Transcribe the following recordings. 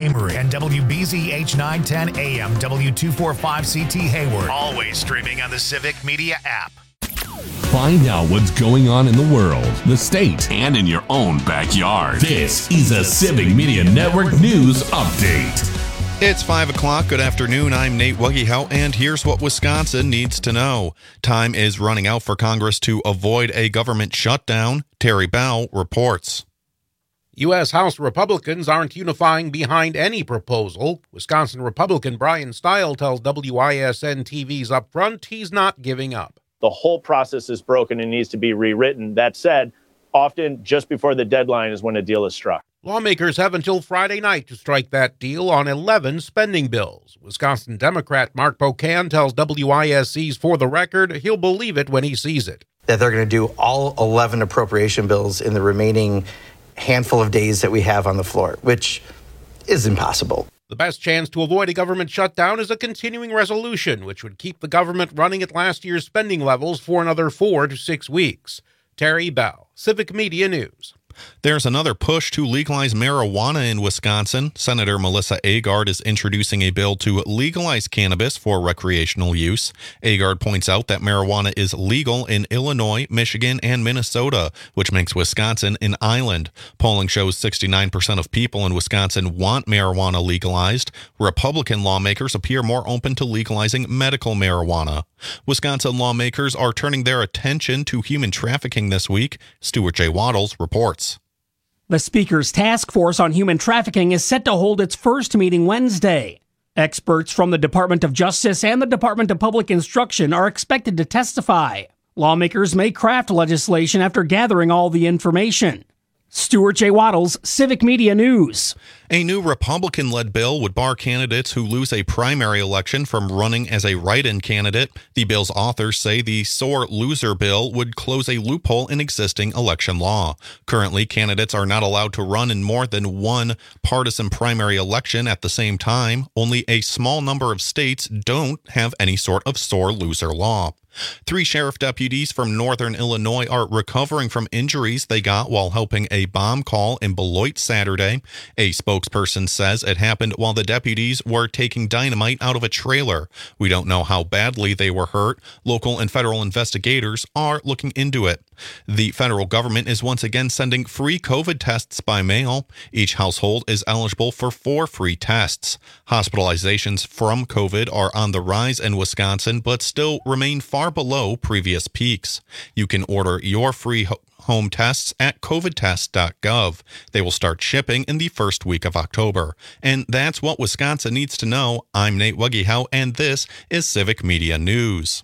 Emory, and WBZH 910 AM W245CT Hayward. Always streaming on the Civic Media app. Find out what's going on in the world, the state, and in your own backyard. This is a Civic Media Network News Update. It's 5 o'clock. Good afternoon. I'm Nate Wuggehout, and here's what Wisconsin needs to know. Time is running out for Congress to avoid a government shutdown. Terry Bell reports. U.S. House Republicans aren't unifying behind any proposal. Wisconsin Republican Brian Stile tells WISN TV's Upfront he's not giving up. The whole process is broken and needs to be rewritten. That said, often just before the deadline is when a deal is struck. Lawmakers have until Friday night to strike that deal on 11 spending bills. Wisconsin Democrat Mark Pocan tells WISC's For the Record he'll believe it when he sees it. That they're going to do all 11 appropriation bills in the remaining handful of days that we have on the floor, which is impossible. The best chance to avoid a government shutdown is a continuing resolution, which would keep the government running at last year's spending levels for another 4 to 6 weeks. Terry Bell, Civic Media News. There's another push to legalize marijuana in Wisconsin. Senator Melissa Agard is introducing a bill to legalize cannabis for recreational use. Agard points out that marijuana is legal in Illinois, Michigan, and Minnesota, which makes Wisconsin an island. Polling shows 69% of people in Wisconsin want marijuana legalized. Republican lawmakers appear more open to legalizing medical marijuana. Wisconsin lawmakers are turning their attention to human trafficking this week. Stuart J. Waddles reports. The Speaker's Task Force on Human Trafficking is set to hold its first meeting Wednesday. Experts from the Department of Justice and the Department of Public Instruction are expected to testify. Lawmakers may craft legislation after gathering all the information. Stuart J. Waddles, Civic Media News. A new Republican-led bill would bar candidates who lose a primary election from running as a write-in candidate. The bill's authors say the sore loser bill would close a loophole in existing election law. Currently, candidates are not allowed to run in more than one partisan primary election at the same time. Only a small number of states don't have any sort of sore loser law. 3 sheriff deputies from northern Illinois are recovering from injuries they got while helping a bomb call in Beloit Saturday. A spokesperson says it happened while the deputies were taking dynamite out of a trailer. We don't know how badly they were hurt. Local and federal investigators are looking into it. The federal government is once again sending free COVID tests by mail. Each household is eligible for 4 free tests. Hospitalizations from COVID are on the rise in Wisconsin, but still remain far below previous peaks. You can order your free home tests at covidtest.gov. They will start shipping in the first week of October. And that's what Wisconsin needs to know. I'm Nate Wuggehout, and this is Civic Media News.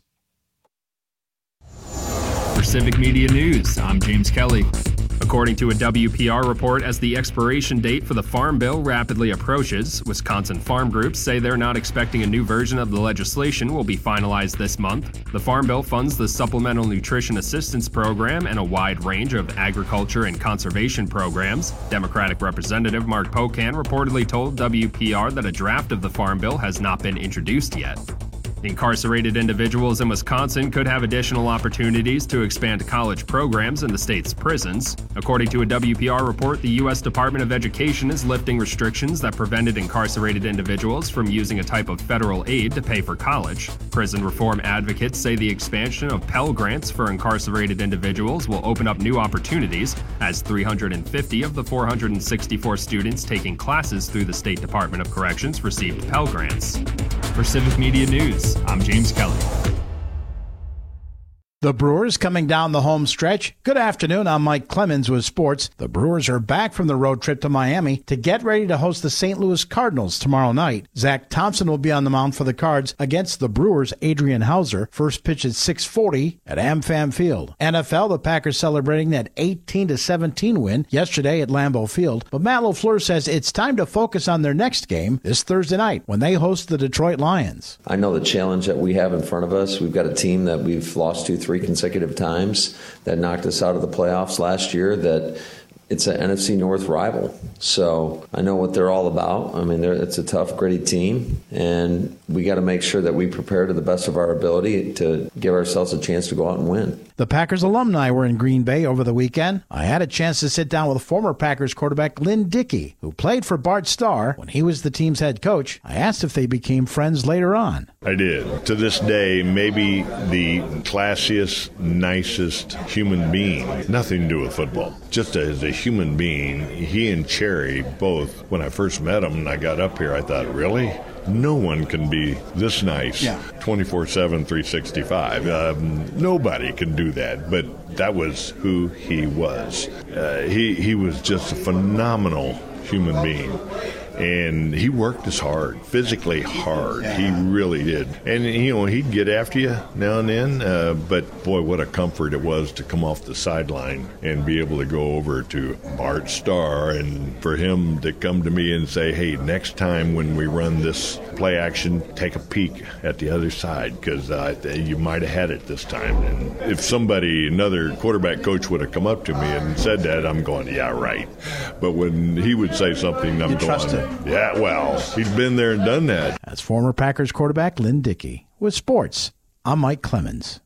For Civic Media News, I'm James Kelly. According to a WPR report, as the expiration date for the Farm Bill rapidly approaches, Wisconsin farm groups say they're not expecting a new version of the legislation will be finalized this month. The Farm Bill funds the Supplemental Nutrition Assistance Program and a wide range of agriculture and conservation programs. Democratic Representative Mark Pocan reportedly told WPR that a draft of the Farm Bill has not been introduced yet. Incarcerated individuals in Wisconsin could have additional opportunities to expand college programs in the state's prisons. According to a WPR report, the U.S. Department of Education is lifting restrictions that prevented incarcerated individuals from using a type of federal aid to pay for college. Prison reform advocates say the expansion of Pell Grants for incarcerated individuals will open up new opportunities, as 350 of the 464 students taking classes through the State Department of Corrections received Pell Grants. For Civic Media News, I'm James Kelly. The Brewers coming down the home stretch. Good afternoon, I'm Mike Clemens with sports. The Brewers are back from the road trip to Miami to get ready to host the St. Louis Cardinals tomorrow night. Zach Thompson will be on the mound for the Cards against the Brewers' Adrian Hauser. First pitch at 6:40 at AmFam Field. NFL, the Packers celebrating that 18-17 win yesterday at Lambeau Field. But Matt LaFleur says it's time to focus on their next game this Thursday night when they host the Detroit Lions. I know the challenge that we have in front of us. We've got a team that we've lost 2-3 consecutive times that knocked us out of the playoffs last year, that it's an NFC North rival. So I know what they're all about. I mean, it's a tough, gritty team, and we got to make sure that we prepare to the best of our ability to give ourselves a chance to go out and win. The Packers alumni were in Green Bay over the weekend. I had a chance to sit down with former Packers quarterback Lynn Dickey, who played for Bart Starr when he was the team's head coach. I asked if they became friends later on. I did. To this day, maybe the classiest, nicest human being. Nothing to do with football. Just as a human being, he and Cherry both, when I first met him and I got up here, I thought, really? No one can be this nice 24/7, 365. Nobody can do that, but that was who he was. He was just a phenomenal human being. And he worked as hard, physically hard. Yeah. He really did. And, he'd get after you now and then. But, boy, what a comfort it was to come off the sideline and be able to go over to Bart Starr and for him to come to me and say, hey, next time when we run this play action, take a peek at the other side because you might have had it this time. And if another quarterback coach would have come up to me and said that, I'm going, yeah, right. But when he would say something, I'm going, yeah, well, he's been there and done that. That's former Packers quarterback Lynn Dickey. With sports, I'm Mike Clemens.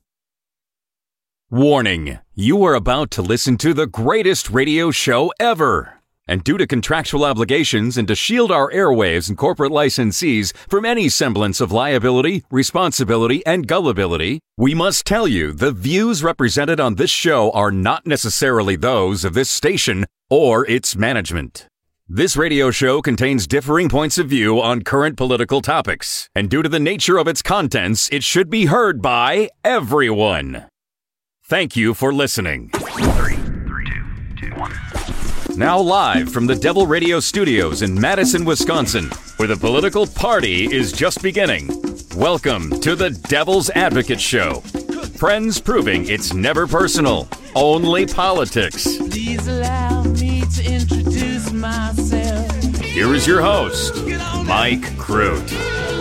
Warning, you are about to listen to the greatest radio show ever. And due to contractual obligations and to shield our airwaves and corporate licensees from any semblance of liability, responsibility, and gullibility, we must tell you the views represented on this show are not necessarily those of this station or its management. This radio show contains differing points of view on current political topics, and due to the nature of its contents, it should be heard by everyone. Thank you for listening. 3, 2, 1. Now live from the Devil Radio Studios in Madison, Wisconsin, where the political party is just beginning. Welcome to the Devil's Advocate Show. Friends proving it's never personal, only politics. Please allow me to introduce myself. Here is your host, Mike Crute.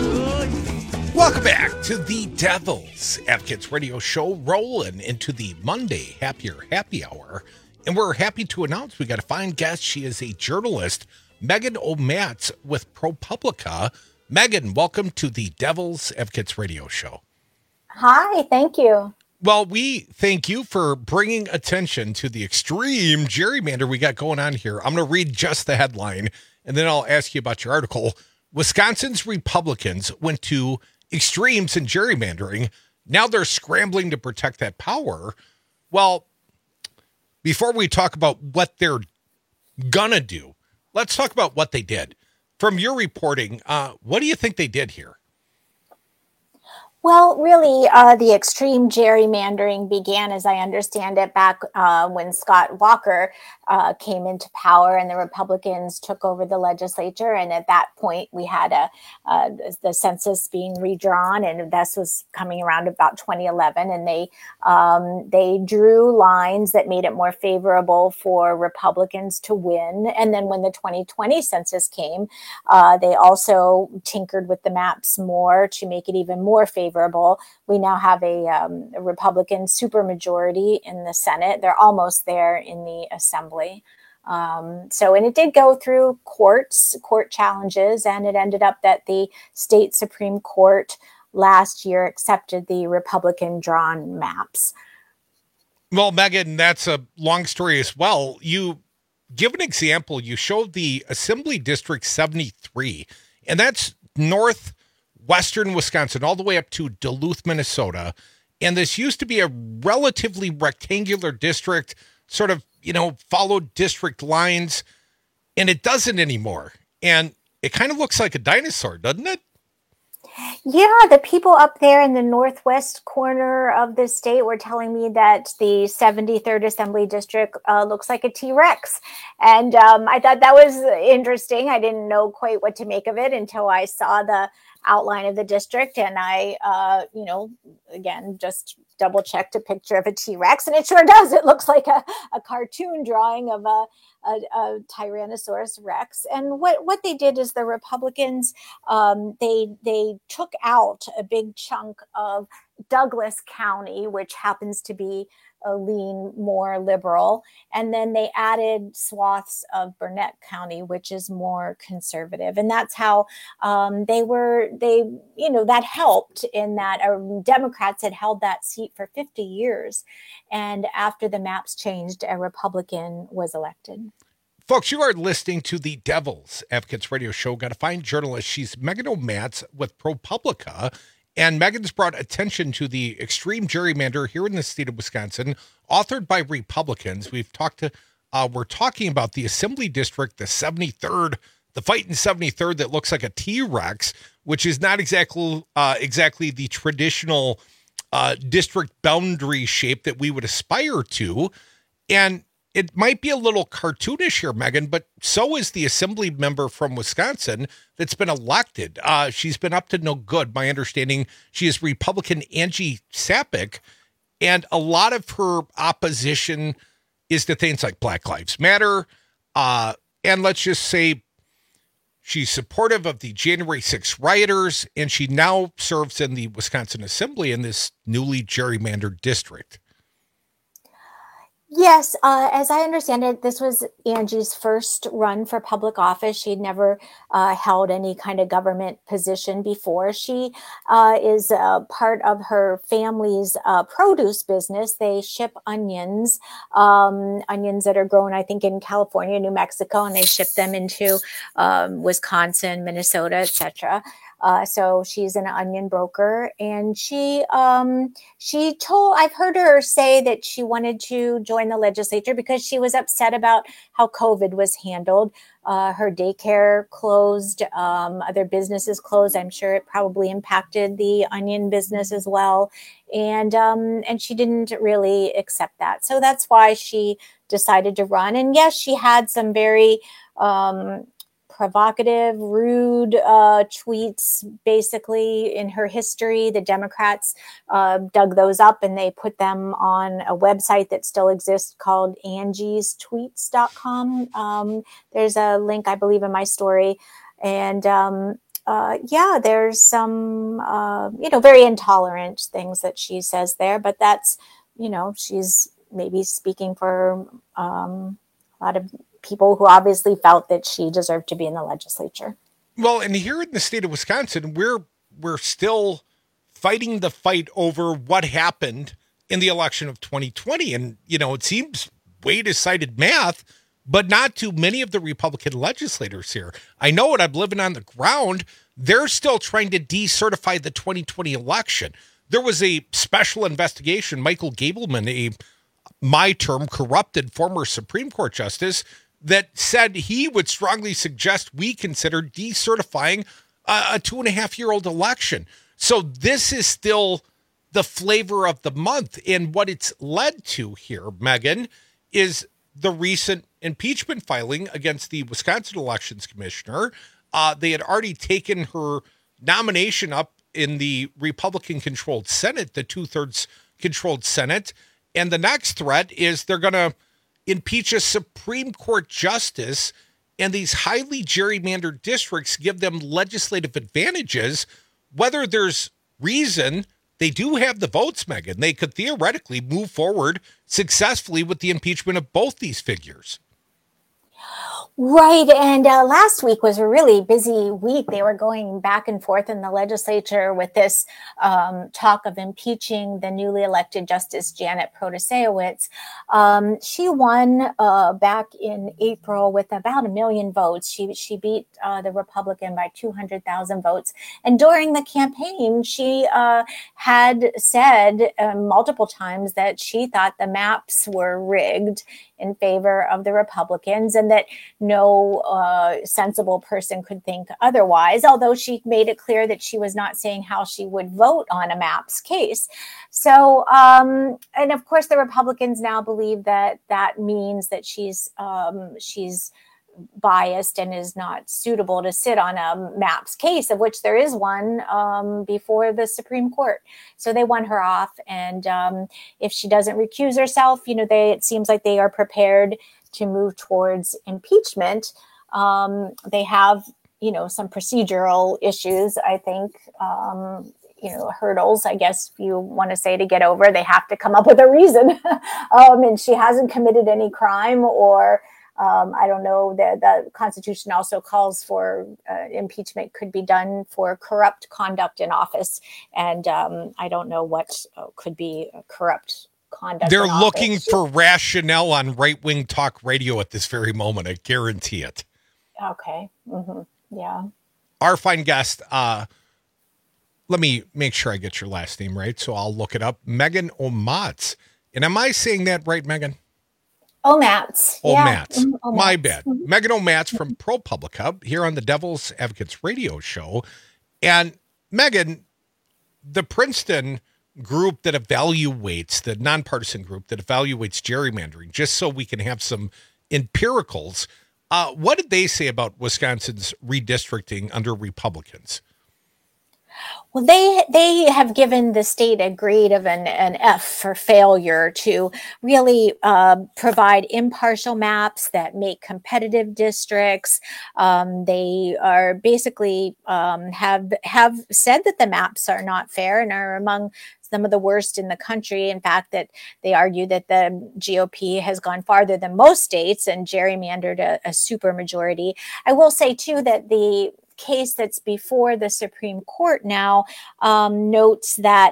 Welcome back to the Devil's Advocates Radio Show, rolling into the Monday Happier Happy Hour. And we're happy to announce we got a fine guest. She is a journalist, Megan O'Matz with ProPublica. Megan, welcome to the Devil's Advocates Radio Show. Hi, thank you. Well, we thank you for bringing attention to the extreme gerrymander we got going on here. I'm going to read just the headline, and then I'll ask you about your article. Wisconsin's Republicans went to extremes in gerrymandering. Now they're scrambling to protect that power. Well, before we talk about what they're going to do, let's talk about what they did. From your reporting, what do you think they did here? Well, really, the extreme gerrymandering began, as I understand it, back when Scott Walker came into power and the Republicans took over the legislature. And at that point, we had the census being redrawn, and this was coming around about 2011. And they drew lines that made it more favorable for Republicans to win. And then when the 2020 census came, they also tinkered with the maps more to make it even more favorable. We now have a Republican supermajority in the Senate. They're almost there in the Assembly. And it did go through court challenges, and it ended up that the state Supreme Court last year accepted the Republican drawn maps. Well, Megan, that's a long story as well. You give an example. You showed the Assembly District 73, and that's northwestern Wisconsin, all the way up to Duluth, Minnesota. And this used to be a relatively rectangular district, sort of, followed district lines, and it doesn't anymore. And it kind of looks like a dinosaur, doesn't it? Yeah, the people up there in the northwest corner of the state were telling me that the 73rd Assembly District looks like a T-Rex. And I thought that was interesting. I didn't know quite what to make of it until I saw the outline of the district. And I, again, just double checked a picture of a T-Rex. And it sure does. It looks like a cartoon drawing of a Tyrannosaurus Rex. And what they did is the Republicans, they took out a big chunk of Douglas County, which happens to be lean more liberal. And then they added swaths of Burnett County, which is more conservative. And that's how that helped in that Democrats had held that seat for 50 years. And after the maps changed, a Republican was elected. Folks, you are listening to the Devil's Advocates radio show. Got a fine journalist. She's Megan O'Matz with ProPublica. And Megan's brought attention to the extreme gerrymander here in the state of Wisconsin, authored by Republicans. We're talking about the Assembly District, the 73rd, the fight in 73rd that looks like a T-Rex, which is not exactly the traditional district boundary shape that we would aspire to. And it might be a little cartoonish here, Megan, but so is the assembly member from Wisconsin that's been elected. She's been up to no good. My understanding, she is Republican Angie Sapik, and a lot of her opposition is to things like Black Lives Matter. And let's just say she's supportive of the January 6th rioters, and she now serves in the Wisconsin Assembly in this newly gerrymandered district. Yes, as I understand it, this was Angie's first run for public office. She had never held any kind of government position before. She is part of her family's produce business. They ship onions that are grown, I think, in California, New Mexico, and they ship them into Wisconsin, Minnesota, etc. So she's an onion broker, and I've heard her say that she wanted to join the legislature because she was upset about how COVID was handled. Her daycare closed, other businesses closed. I'm sure it probably impacted the onion business as well. And she didn't really accept that. So that's why she decided to run. And yes, she had some very, provocative, rude tweets, basically, in her history. The Democrats dug those up and they put them on a website that still exists called angiestweets.com. There's a link, I believe, in my story. And there's some, very intolerant things that she says there. But that's, she's maybe speaking for a lot of people who obviously felt that she deserved to be in the legislature. Well, and here in the state of Wisconsin, we're still fighting the fight over what happened in the election of 2020. And, it seems way decided math, but not to many of the Republican legislators here. I know it. I'm living on the ground. They're still trying to decertify the 2020 election. There was a special investigation. Michael Gableman, corrupted former Supreme Court justice, that said he would strongly suggest we consider decertifying a 2.5-year-old election. So this is still the flavor of the month. And what it's led to here, Megan, is the recent impeachment filing against the Wisconsin Elections Commissioner. They had already taken her nomination up in the Republican-controlled Senate, the 2/3 controlled Senate. And the next threat is they're going to impeach a Supreme Court justice, and these highly gerrymandered districts give them legislative advantages. Whether there's reason, they do have the votes, Megan. They could theoretically move forward successfully with the impeachment of both these figures. Right. And last week was a really busy week. They were going back and forth in the legislature with this talk of impeaching the newly elected Justice Janet Protasiewicz. She won back in April with about 1 million votes. She beat the Republican by 200,000 votes. And during the campaign, she had said multiple times that she thought the maps were rigged in favor of the Republicans and that no sensible person could think otherwise, although she made it clear that she was not saying how she would vote on a maps case. So, and of course, the Republicans now believe that that means that she's biased and is not suitable to sit on a maps case, of which there is one before the Supreme Court. So they want her off. And if she doesn't recuse herself, it seems like they are prepared to move towards impeachment. They have, some procedural issues, I think, hurdles, I guess if you want to say, to get over. They have to come up with a reason. And she hasn't committed any crime, or I don't know, the Constitution also calls for impeachment could be done for corrupt conduct in office. And I don't know what could be corrupt conduct. They're looking for rationale on right-wing talk radio at this very moment. I guarantee it. Okay. Mm-hmm. Yeah. Our fine guest, let me make sure I get your last name right, so I'll look it up. Megan Omatz. And am I saying that right, Megan? Omatz. Omatz. Yeah. My bad. Megan Omatz from ProPublica here on the Devil's Advocates radio show. And Megan, the Princeton group that evaluates, the nonpartisan group that evaluates gerrymandering, just so we can have some empiricals, what did they say about Wisconsin's redistricting under Republicans? Well, they have given the state a grade of an F for failure to really provide impartial maps that make competitive districts. They are basically have said that the maps are not fair and are among some of the worst in the country. In fact, that they argue that the GOP has gone farther than most states and gerrymandered a supermajority. I will say, too, that the case that's before the Supreme Court now notes that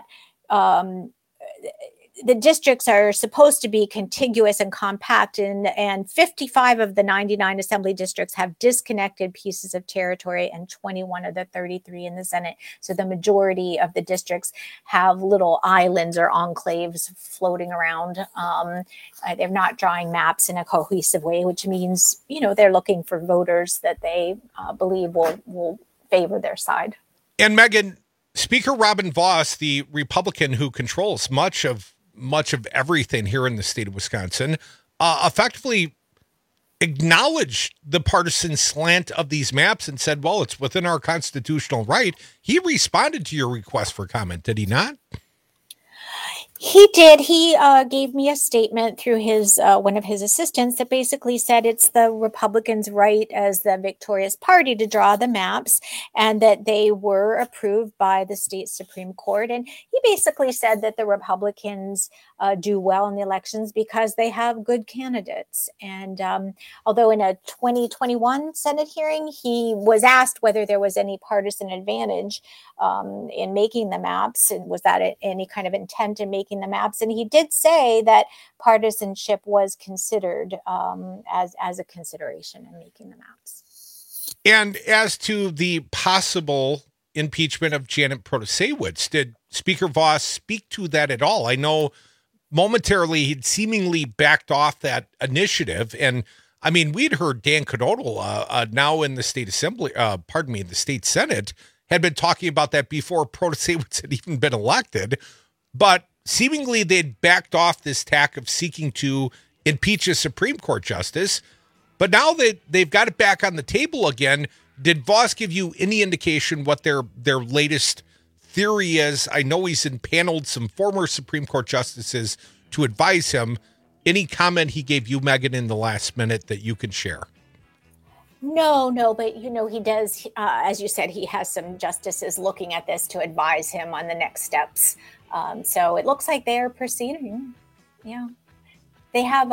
the districts are supposed to be contiguous and compact, and 55 of the 99 assembly districts have disconnected pieces of territory, and 21 of the 33 in the Senate. So the majority of the districts have little islands or enclaves floating around. They're not drawing maps in a cohesive way, which means, they're looking for voters that they believe will favor their side. And Megan, Speaker Robin Vos, the Republican who controls much of everything here in the state of Wisconsin, effectively acknowledged the partisan slant of these maps and said, well, it's within our constitutional right. He responded to your request for comment, did he not? He did. He gave me a statement through his one of his assistants that basically said it's the Republicans' right as the victorious party to draw the maps, and that they were approved by the state Supreme Court. And he basically said that the Republicans do well in the elections because they have good candidates. And although in a 2021 Senate hearing, he was asked whether there was any partisan advantage in making the maps, and was that any kind of intent in making the maps, and he did say that partisanship was considered as a consideration in making the maps. And as to the possible impeachment of Janet Protasiewicz, did Speaker Vos speak to that at all? I know momentarily he'd seemingly backed off that initiative, and I mean, we'd heard Dan Knodl now in the state assembly, the state Senate, had been talking about that before Protasiewicz had even been elected, but seemingly they'd backed off this tack of seeking to impeach a Supreme Court justice. But now that they've got it back on the table again, did Vos give you any indication what their latest theory is? I know he's impaneled some former Supreme Court justices to advise him. Any comment he gave you, Megan, in the last minute that you can share? No, but he does, as you said, he has some justices looking at this to advise him on the next steps. So it looks like they are proceeding. Yeah, they have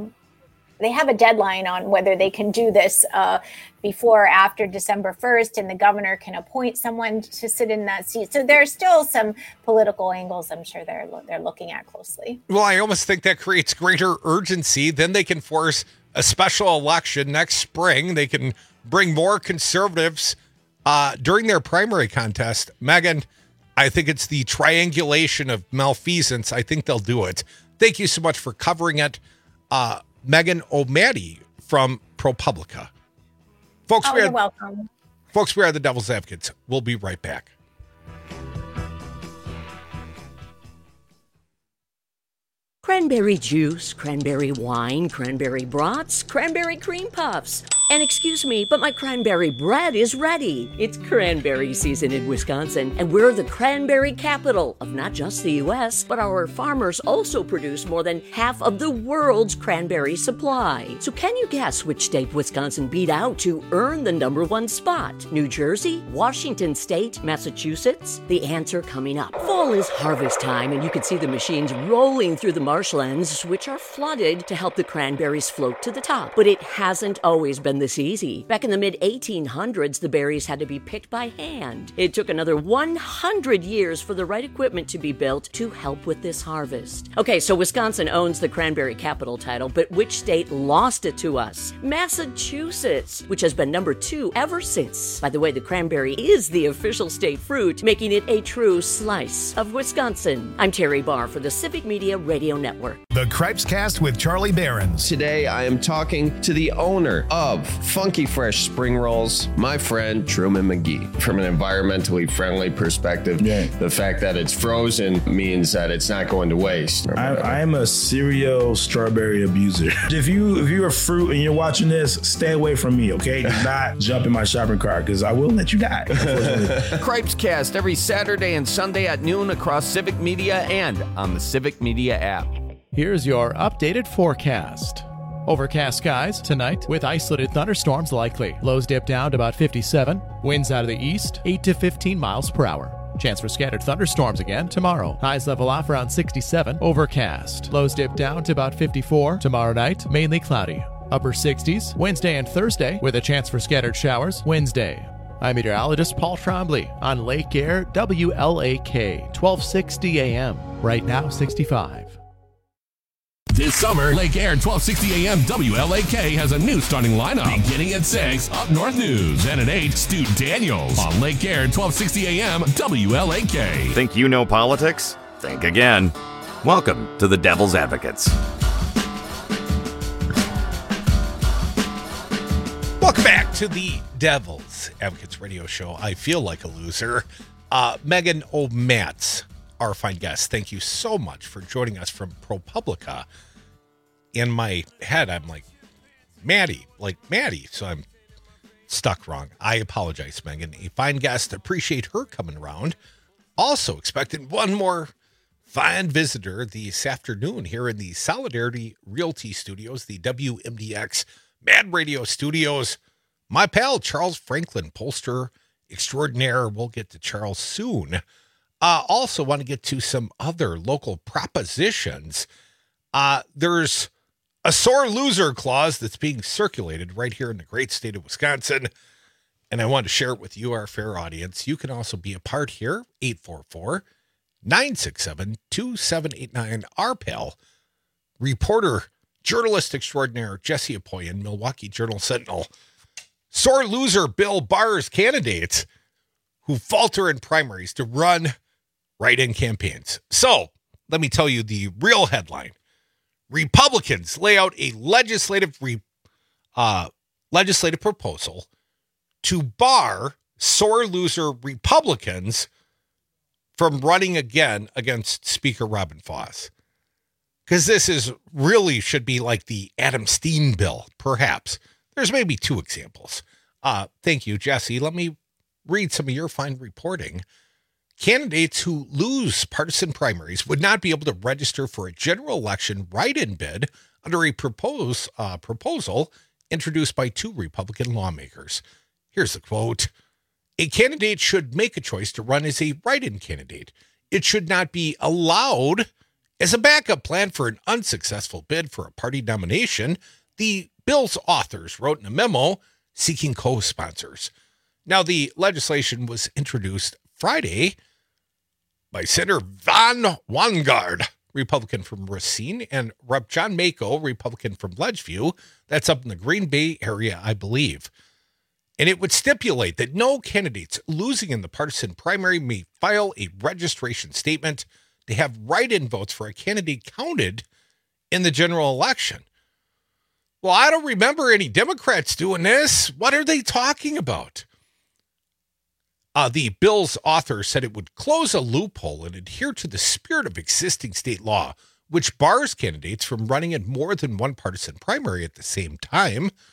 a deadline on whether they can do this before or after December 1st, and the governor can appoint someone to sit in that seat. So there's still some political angles I'm sure they're looking at closely. Well, I almost think that creates greater urgency. Then they can force a special election next spring. They can bring more conservatives during their primary contest. Megan, I think it's the triangulation of malfeasance. I think they'll do it. Thank you so much for covering it. Megan Omatz from ProPublica. Folks, you're welcome. Folks, we are the Devil's Advocates. We'll be right back. Cranberry juice, cranberry wine, cranberry brats, cranberry cream puffs. And excuse me, but my cranberry bread is ready. It's cranberry season in Wisconsin, and we're the cranberry capital of not just the U.S., but our farmers also produce more than half of the world's cranberry supply. So can you guess which state Wisconsin beat out to earn the #1 spot? New Jersey, Washington State, Massachusetts? The answer coming up. Fall is harvest time, and you can see the machines rolling through the marshlands, which are flooded to help the cranberries float to the top. But it hasn't always been this easy. Back in the mid-1800s, the berries had to be picked by hand. It took another 100 years for the right equipment to be built to help with this harvest. Okay, so Wisconsin owns the cranberry capital title, but which state lost it to us? Massachusetts, which has been #2 ever since. By the way, the cranberry is the official state fruit, making it a true slice of Wisconsin. I'm Terry Barr for the Civic Media Radio Network. The Cripes Cast with Charlie Behrens. Today, I am talking to the owner of Funky Fresh Spring Rolls, my friend Truman McGee. From an environmentally friendly perspective, the fact that it's frozen means that it's not going to waste. I'm a serial strawberry abuser. If you're a fruit and you're watching this, stay away from me, okay? Do not jump in my shopping cart because I will let you die. Cripes Cast every Saturday and Sunday at noon across Civic Media and on the Civic Media app. Here's your updated forecast. Overcast skies tonight with isolated thunderstorms likely. Lows dip down to about 57. Winds out of the east, 8 to 15 miles per hour. Chance for scattered thunderstorms again tomorrow. Highs level off around 67. Overcast. Lows dip down to about 54. Tomorrow night, mainly cloudy. Upper 60s Wednesday and Thursday with a chance for scattered showers Wednesday. I'm meteorologist Paul Trombley on Lake Air WLAK 1260 AM. Right now 65. This summer, Lake Air 1260 AM WLAK has a new starting lineup. Beginning at 6, Up North News, and at 8, Stu Daniels on Lake Air 1260 AM WLAK. Think you know politics? Think again. Welcome to the Devil's Advocates. Welcome back to the Devil's Advocates radio show. I feel like a loser. Megan O'Matz, our fine guest, thank you so much for joining us from ProPublica. In my head, I'm like Maddie, so I'm stuck wrong. I apologize, Megan. A fine guest. Appreciate her coming around. Also expecting one more fine visitor this afternoon here in the Solidarity Realty Studios, the WMDX Mad Radio Studios. My pal, Charles Franklin, pollster extraordinaire. We'll get to Charles soon. Also want to get to some other local propositions. There's a sore loser clause that's being circulated right here in the great state of Wisconsin, and I want to share it with you, our fair audience. You can also be a part here, 844-967-2789. Our pal, reporter, journalist extraordinaire, Jesse Apoyan, Milwaukee Journal-Sentinel. Sore loser Bill Barr's candidates who falter in primaries to run write-in campaigns. So, let me tell you the real headline. Republicans lay out a legislative proposal to bar sore loser Republicans from running again against Speaker Robin Foss. Because this is really should be like the Adam Steen bill, perhaps. There's maybe two examples. Thank you, Jesse. Let me read some of your fine reporting. Candidates who lose partisan primaries would not be able to register for a general election write-in bid under a proposal introduced by two Republican lawmakers. Here's the quote. A candidate should make a choice to run as a write-in candidate. It should not be allowed as a backup plan for an unsuccessful bid for a party nomination, the bill's authors wrote in a memo seeking co-sponsors. Now, the legislation was introduced Friday by Senator Von Wangard, Republican from Racine, and Rep. John Mako, Republican from Ledgeview. That's up in the Green Bay area, I believe. And it would stipulate that no candidates losing in the partisan primary may file a registration statement to have write-in votes for a candidate counted in the general election. Well, I don't remember any Democrats doing this. What are they talking about? The bill's author said it would close a loophole and adhere to the spirit of existing state law, which bars candidates from running in more than one partisan primary at the same time.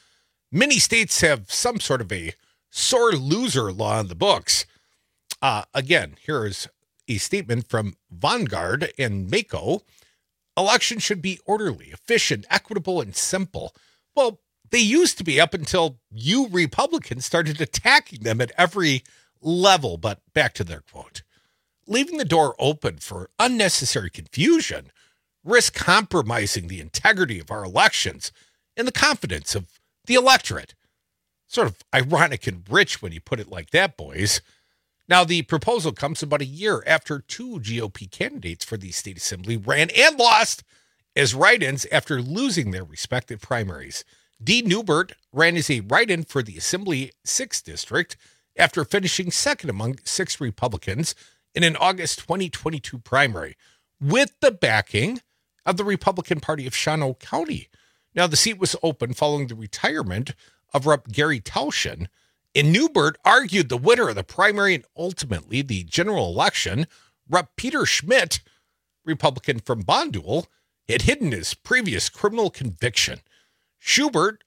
Many states have some sort of a sore loser law in the books. Again, here is a statement from Vanguard and Mako. Elections should be orderly, efficient, equitable, and simple. Well, they used to be up until you Republicans started attacking them at every level. But back to their quote. Leaving the door open for unnecessary confusion risk compromising the integrity of our elections and the confidence of the electorate. Sort of ironic and rich when you put it like that, boys. Now, the proposal comes about a year after two GOP candidates for the state assembly ran and lost as write-ins after losing their respective primaries. Dee Newbert ran as a write-in for the Assembly 6th District after finishing second among 6 Republicans in an August 2022 primary with the backing of the Republican Party of Shawano County. Now, the seat was open following the retirement of Rep. Gary Tauschen, and Newbert argued the winner of the primary and ultimately the general election, Rep. Peter Schmidt, Republican from Bondul, had hidden his previous criminal conviction. Schmidt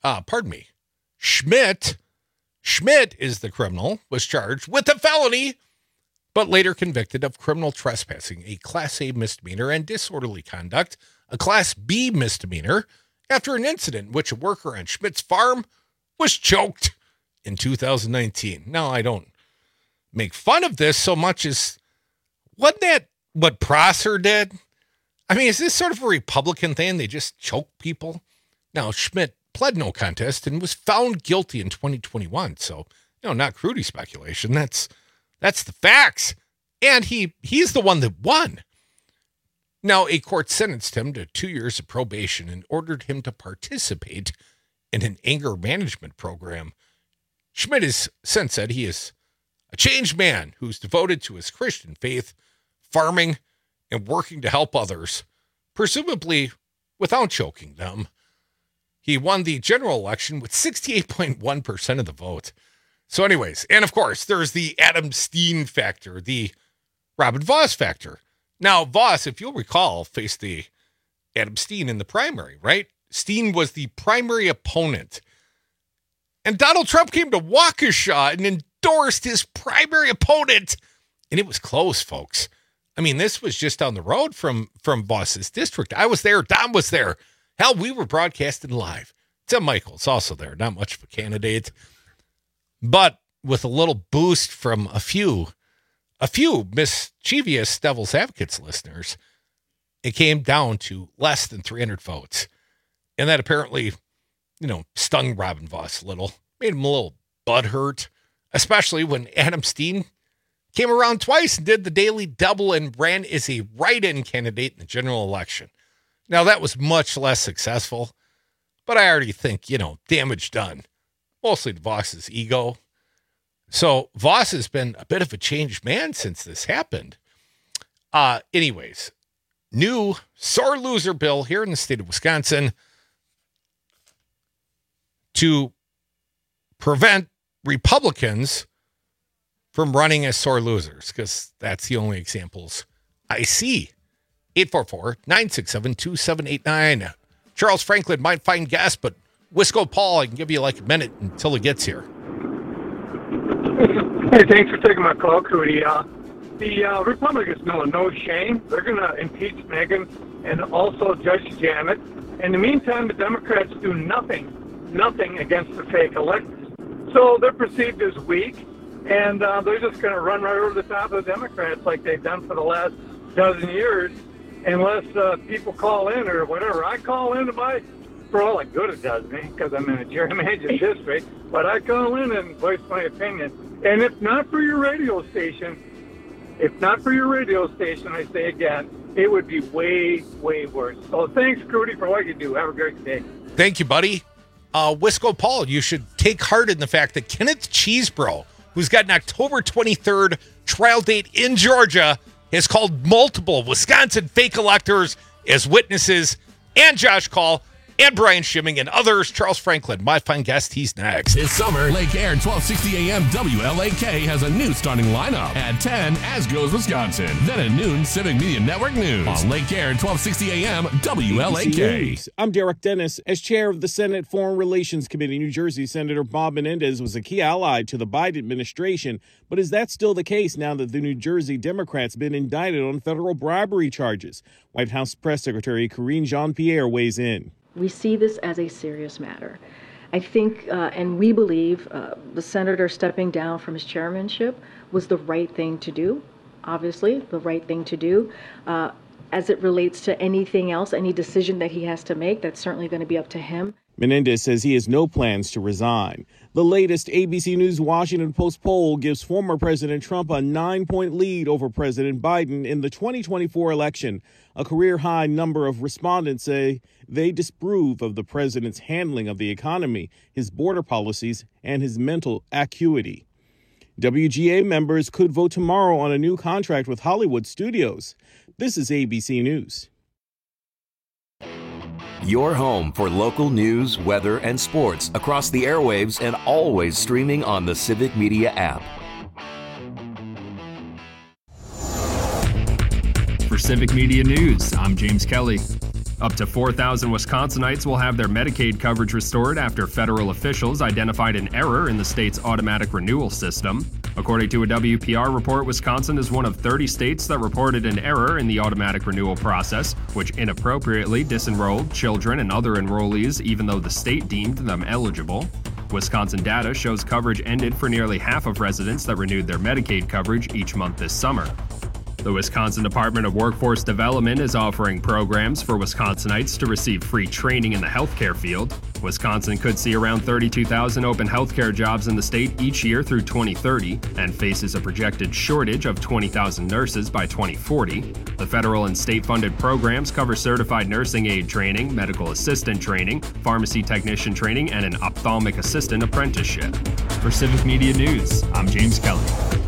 is the criminal, was charged with a felony, but later convicted of criminal trespassing, a Class A misdemeanor, and disorderly conduct, a Class B misdemeanor, after an incident in which a worker on Schmidt's farm was choked in 2019. Now, I don't make fun of this so much as, wasn't that what Prosser did? I mean, is this sort of a Republican thing? They just choke people? Now, Schmidt pled no contest and was found guilty in 2021. So, not Crudy speculation. That's the facts. And he's the one that won. Now, a court sentenced him to 2 years of probation and ordered him to participate in an anger management program. Schmidt has since said he is a changed man who's devoted to his Christian faith, farming, and working to help others, presumably without choking them. He won the general election with 68.1% of the vote. So anyways, and of course, there's the Adam Steen factor, the Robin Vos factor. Now, Vos, if you'll recall, faced the Adam Steen in the primary, right? Steen was the primary opponent. And Donald Trump came to Waukesha and endorsed his primary opponent. And it was close, folks. I mean, this was just down the road from Vos's district. I was there. Don was there. Hell, we were broadcasting live. Tim Michael's also there. Not much of a candidate. But with a little boost from a few mischievous Devil's Advocates listeners, it came down to less than 300 votes. And that apparently, stung Robin Vos a little, made him a little butthurt, especially when Adam Steen came around twice and did the daily double and ran as a write-in candidate in the general election. Now, that was much less successful, but I already think, damage done, mostly to Vos's ego. So Vos has been a bit of a changed man since this happened. Anyways, new sore loser bill here in the state of Wisconsin to prevent Republicans from running as sore losers, because that's the only examples I see. 844-967-2789. Charles Franklin might find guests, but Wisco Paul, I can give you like a minute until he gets here. Hey, thanks for taking my call, Crudy. The Republicans know no shame. They're going to impeach Megan and also Judge Janet. In the meantime, the Democrats do nothing against the fake electors. So they're perceived as weak, and they're just going to run right over the top of the Democrats like they've done for the last dozen years, unless people call in or whatever. I call in for all the good it does me, because I'm in a gerrymandered district, but I call in and voice my opinion. And if not for your radio station, I say again, it would be way, way worse. So thanks, Crudy, for what you do. Have a great day. Thank you, buddy. Wisco Paul, you should take heart in the fact that Kenneth Cheesebro, who's got an October 23rd trial date in Georgia, has called multiple Wisconsin fake electors as witnesses, and Josh Call and Brian Schimming and others. Charles Franklin, my fine guest, he's next. This summer, Lake Air 1260 AM WLAK has a new starting lineup. At 10, As Goes Wisconsin. Then at noon, Civic Media Network News. On Lake Air 1260 AM WLAK. I'm Derek Dennis. As chair of the Senate Foreign Relations Committee, New Jersey Senator Bob Menendez was a key ally to the Biden administration. But is that still the case now that the New Jersey Democrats been indicted on federal bribery charges? White House Press Secretary Karine Jean-Pierre weighs in. We see this as a serious matter. I think, and we believe, the senator stepping down from his chairmanship was the right thing to do. Obviously, the right thing to do. As it relates to anything else, any decision that he has to make, that's certainly going to be up to him. Menendez says he has no plans to resign. The latest ABC News Washington Post poll gives former President Trump a 9-point lead over President Biden in the 2024 election. A career-high number of respondents say they disapprove of the president's handling of the economy, his border policies, and his mental acuity. WGA members could vote tomorrow on a new contract with Hollywood Studios. This is ABC News. Your home for local news, weather, and sports across the airwaves and always streaming on the Civic Media app. For Civic Media News, I'm James Kelly. Up to 4,000 Wisconsinites will have their Medicaid coverage restored after federal officials identified an error in the state's automatic renewal system. According to a WPR report, Wisconsin is one of 30 states that reported an error in the automatic renewal process, which inappropriately disenrolled children and other enrollees even though the state deemed them eligible. Wisconsin data shows coverage ended for nearly half of residents that renewed their Medicaid coverage each month this summer. The Wisconsin Department of Workforce Development is offering programs for Wisconsinites to receive free training in the healthcare field. Wisconsin could see around 32,000 open healthcare jobs in the state each year through 2030 and faces a projected shortage of 20,000 nurses by 2040. The federal and state-funded programs cover certified nursing aide training, medical assistant training, pharmacy technician training, and an ophthalmic assistant apprenticeship. For Civic Media News, I'm James Kelly.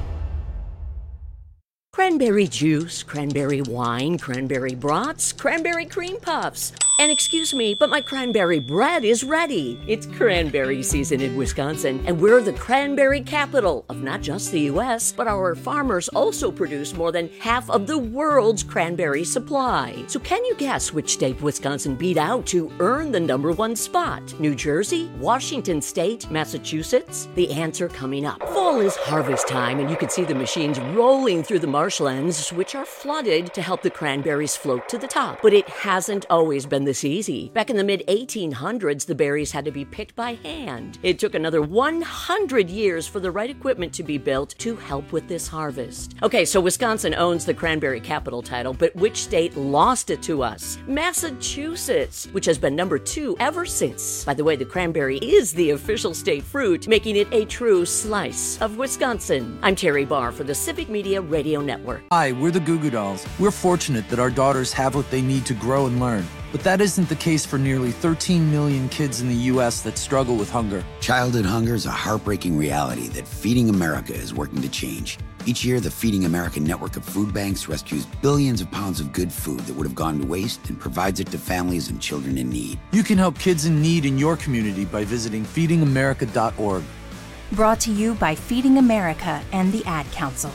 Cranberry juice, cranberry wine, cranberry brats, cranberry cream puffs. And excuse me, but my cranberry bread is ready. It's cranberry season in Wisconsin, and we're the cranberry capital of not just the U.S., but our farmers also produce more than half of the world's cranberry supply. So can you guess which state Wisconsin beat out to earn the #1 spot? New Jersey, Washington State, Massachusetts? The answer coming up. Fall is harvest time, and you can see the machines rolling through the marshlands, which are flooded to help the cranberries float to the top. But it hasn't always been this easy. Back in the mid-1800s, the berries had to be picked by hand. It took another 100 years for the right equipment to be built to help with this harvest. Okay, so Wisconsin owns the cranberry capital title, but which state lost it to us? Massachusetts, which has been #2 ever since. By the way, the cranberry is the official state fruit, making it a true slice of Wisconsin. I'm Terry Barr for the Civic Media Radio Network. Hi, we're the Goo Goo Dolls. We're fortunate that our daughters have what they need to grow and learn. But that isn't the case for nearly 13 million kids in the U.S. that struggle with hunger. Childhood hunger is a heartbreaking reality that Feeding America is working to change. Each year, the Feeding America network of food banks rescues billions of pounds of good food that would have gone to waste and provides it to families and children in need. You can help kids in need in your community by visiting feedingamerica.org. Brought to you by Feeding America and the Ad Council.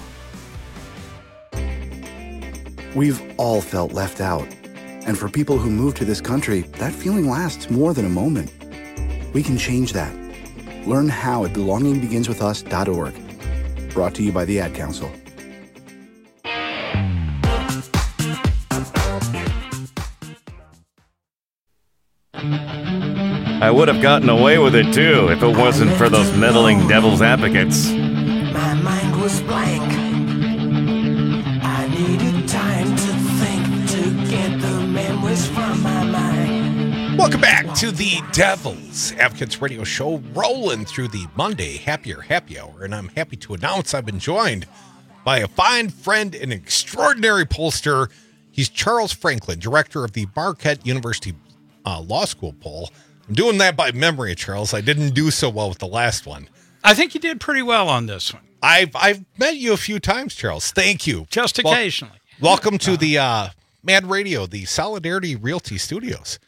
We've all felt left out. And for people who move to this country, that feeling lasts more than a moment. We can change that. Learn how at belongingbeginswithus.org. Brought to you by the Ad Council. I would have gotten away with it too if it wasn't for those meddling devil's advocates. My mind was blank. I needed time to think to get the memories from my mind. Welcome back to the Devil's Advocates Radio Show, rolling through the Monday Happy Hour, and I'm happy to announce I've been joined by a fine friend and extraordinary pollster. He's Charles Franklin, director of the Marquette University Law School poll. I'm doing that by memory, Charles. I didn't do so well with the last one. I think you did pretty well on this one. I've met you a few times, Charles. Thank you. Just occasionally. Welcome to the Mad Radio, the Solidarity Realty Studios.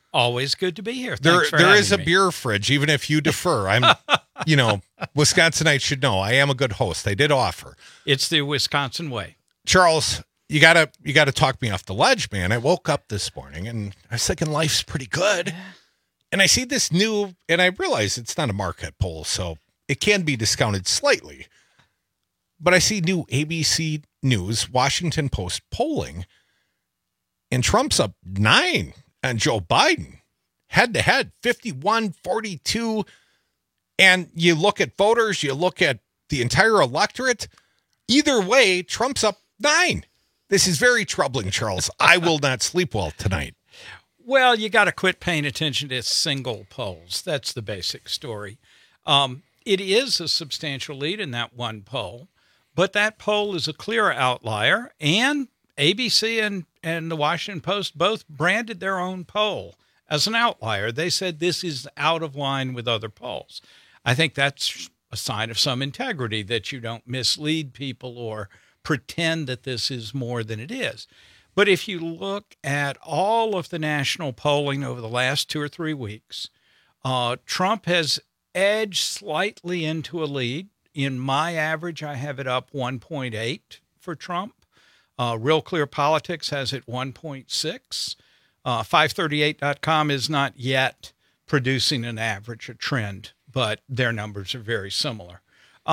Always good to be here. There Thanks for is a having me. beer fridge, even if you defer. I'm, Wisconsinites should know I am a good host. I did offer. It's the Wisconsin way. Charles, you gotta talk me off the ledge, man. I woke up this morning and I was thinking life's pretty good. And I see this new, and I realize it's not a Marquette poll, so it can be discounted slightly. But I see new ABC News, Washington Post polling, and Trump's up 9 on Joe Biden. Head-to-head, 51-42. And you look at voters, you look at the entire electorate. Either way, Trump's up 9. This is very troubling, Charles. I will not sleep well tonight. Well, you got to quit paying attention to single polls. That's the basic story. It is a substantial lead in that one poll, but that poll is a clear outlier, and ABC and the Washington Post both branded their own poll as an outlier. They said this is out of line with other polls. I think that's a sign of some integrity, that you don't mislead people or pretend that this is more than it is. But if you look at all of the national polling over the last 2 or 3 weeks, Trump has edged slightly into a lead. In my average, I have it up 1.8 for Trump. Real Clear Politics has it 1.6. 538.com is not yet producing an average, a trend, but their numbers are very similar.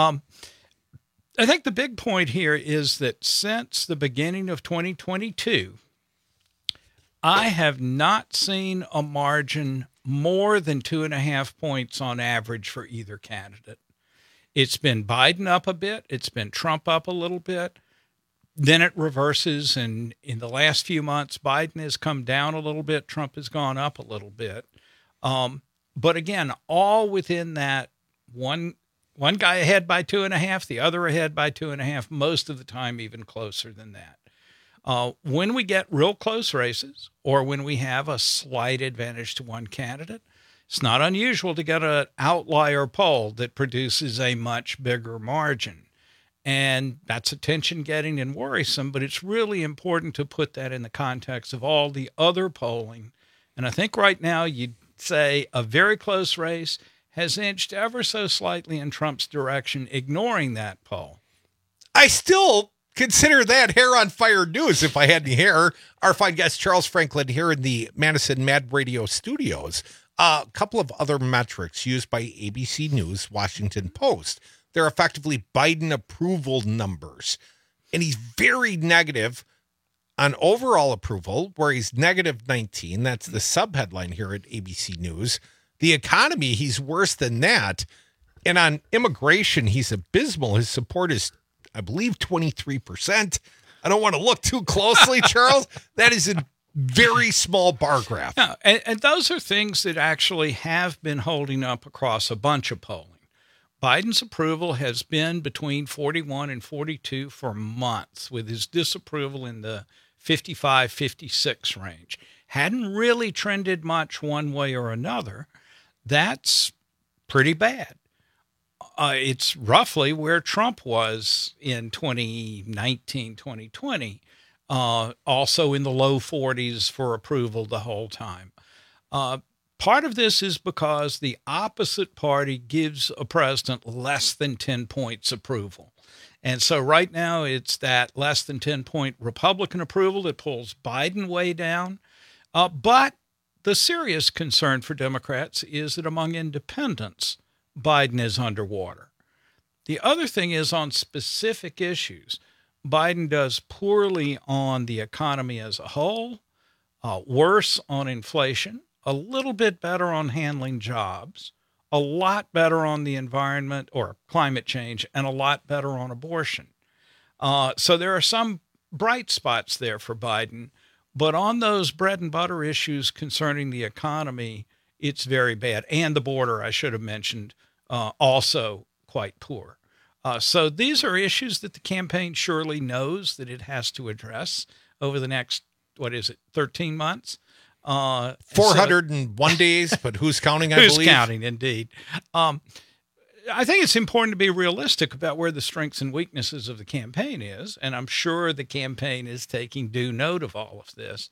I think the big point here is that since the beginning of 2022, I have not seen a margin more than 2.5 points on average for either candidate. It's been Biden up a bit. It's been Trump up a little bit. Then it reverses, and in the last few months, Biden has come down a little bit. Trump has gone up a little bit. But again, all within that one guy ahead by 2.5, the other ahead by 2.5, most of the time even closer than that. When we get real close races, or when we have a slight advantage to one candidate, it's not unusual to get an outlier poll that produces a much bigger margin. And that's attention-getting and worrisome, but it's really important to put that in the context of all the other polling. And I think right now you'd say a very close race has inched ever so slightly in Trump's direction, ignoring that poll. I still consider that hair on fire news if I had any hair. Our fine guest, Charles Franklin, here in the Madison Mad Radio studios. A couple of other metrics used by ABC News, Washington Post. They're effectively Biden approval numbers. And he's very negative on overall approval, where he's negative 19. That's the subheadline here at ABC News. The economy, he's worse than that. And on immigration, he's abysmal. His support is, I believe, 23%. I don't want to look too closely, Charles. That is a very small bar graph. No, and those are things that actually have been holding up across a bunch of polling. Biden's approval has been between 41 and 42 for months, with his disapproval in the 55, 56 range. Hadn't really trended much one way or another. That's pretty bad. It's roughly where Trump was in 2019, 2020, also in the low 40s for approval the whole time. Part of this is because the opposite party gives a president less than 10 points approval. And so right now it's that less than 10-point Republican approval that pulls Biden way down. But the serious concern for Democrats is that among independents, Biden is underwater. The other thing is on specific issues, Biden does poorly on the economy as a whole, worse on inflation, a little bit better on handling jobs, a lot better on the environment or climate change, and a lot better on abortion. So there are some bright spots there for Biden, but on those bread and butter issues concerning the economy, it's very bad. And the border, I should have mentioned, also quite poor. So these are issues that the campaign surely knows that it has to address over the next, 13 months? 401 days, but who's counting, I believe? Who's counting, indeed. I think it's important to be realistic about where the strengths and weaknesses of the campaign is, and I'm sure the campaign is taking due note of all of this.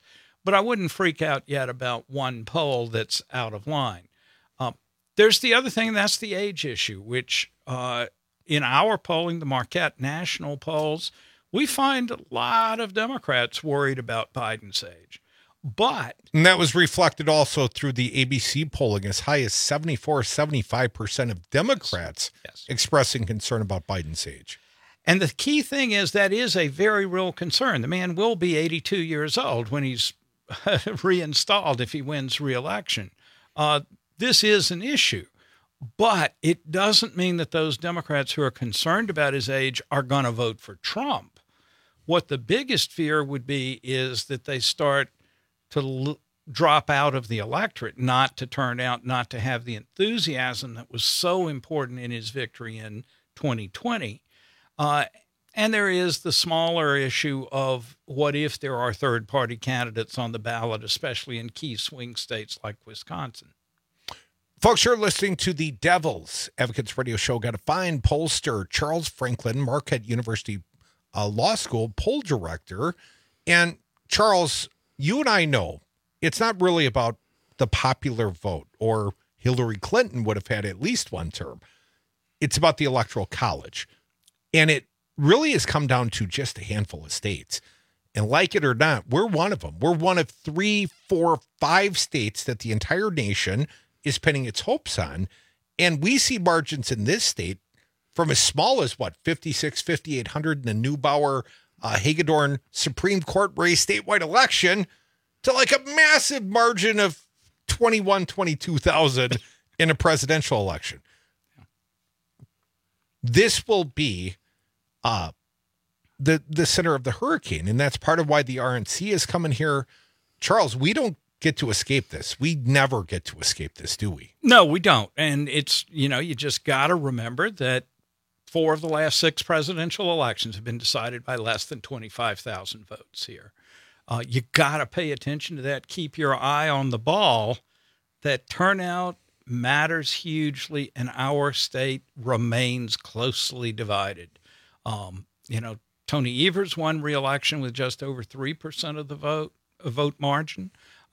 but I wouldn't freak out yet about one poll that's out of line. There's the other thing, and that's the age issue, which in our polling, the Marquette National polls, we find a lot of Democrats worried about Biden's age. And that was reflected also through the ABC polling, as high as 75% of Democrats expressing concern about Biden's age. And the key thing is that is a very real concern. The man will be 82 years old when he's reinstalled if he wins re-election. This is an issue, but it doesn't mean that those Democrats who are concerned about his age are going to vote for Trump. What the biggest fear would be is that they start to drop out of the electorate, not to turn out, not to have the enthusiasm that was so important in his victory in 2020. And there is the smaller issue of what if there are third-party candidates on the ballot, especially in key swing states like Wisconsin. Folks, you're listening to the Devil's Advocates Radio Show. Got a fine pollster, Charles Franklin, Marquette University Law School poll director. And Charles, you and I know it's not really about the popular vote, or Hillary Clinton would have had at least one term. It's about the Electoral College. And it really has come down to just a handful of states. And like it or not, we're one of them. We're one of 3, 4, 5 states that the entire nation is pinning its hopes on. And we see margins in this state from as small as, 5,800 in the Neubauer Hagedorn Supreme Court race statewide election to like a massive margin of 22,000 in a presidential election. This will be the center of the hurricane, and that's part of why the RNC is coming here. Charles, we don't get to escape this. We never get to escape this, do we? No, we don't. And it's, you just got to remember that 4 of the last 6 presidential elections have been decided by less than 25,000 votes here. You got to pay attention to that. Keep your eye on the ball. That turnout matters hugely, and our state remains closely divided. Tony Evers won re-election with just over 3% of the vote margin,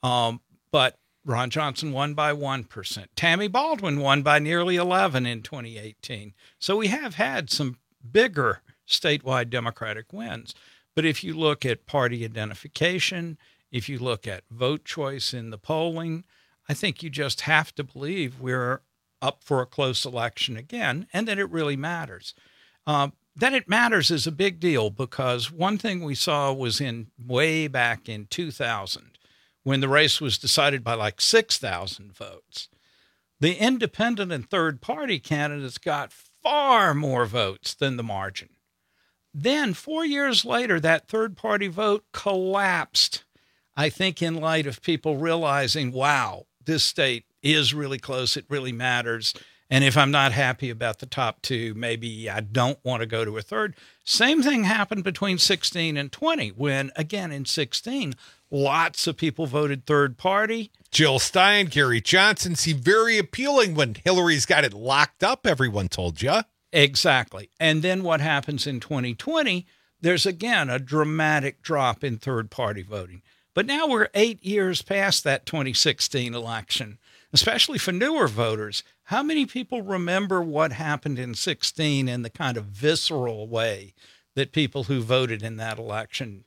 but Ron Johnson won by 1%. Tammy Baldwin won by nearly 11% in 2018. So we have had some bigger statewide Democratic wins. But if you look at party identification, if you look at vote choice in the polling, I think you just have to believe we're up for a close election again, and that it really matters. That it matters is a big deal, because one thing we saw was way back in 2000, when the race was decided by like 6,000 votes. The independent and third-party candidates got far more votes than the margin. Then 4 years later, that third-party vote collapsed, I think in light of people realizing, wow, this state is really close, it really matters. And if I'm not happy about the top 2, maybe I don't want to go to a third. Same thing happened between 16 and 20, when, again, in 16, lots of people voted third party. Jill Stein, Gary Johnson seemed very appealing when Hillary's got it locked up, everyone told you. Exactly. And then what happens in 2020, there's, again, a dramatic drop in third party voting. But now we're 8 years past that 2016 election, especially for newer voters. How many people remember what happened in 16 in the kind of visceral way that people who voted in that election